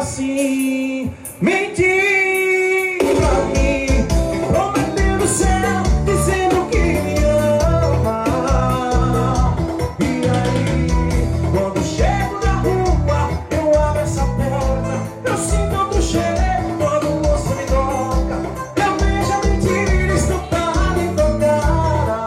assim, mentir pra mim, prometendo o céu, dizendo que me ama. E aí, quando chego na rua, eu abro essa porta, eu sinto outro cheiro, quando você me toca, eu vejo a mentira estampada em tua cara.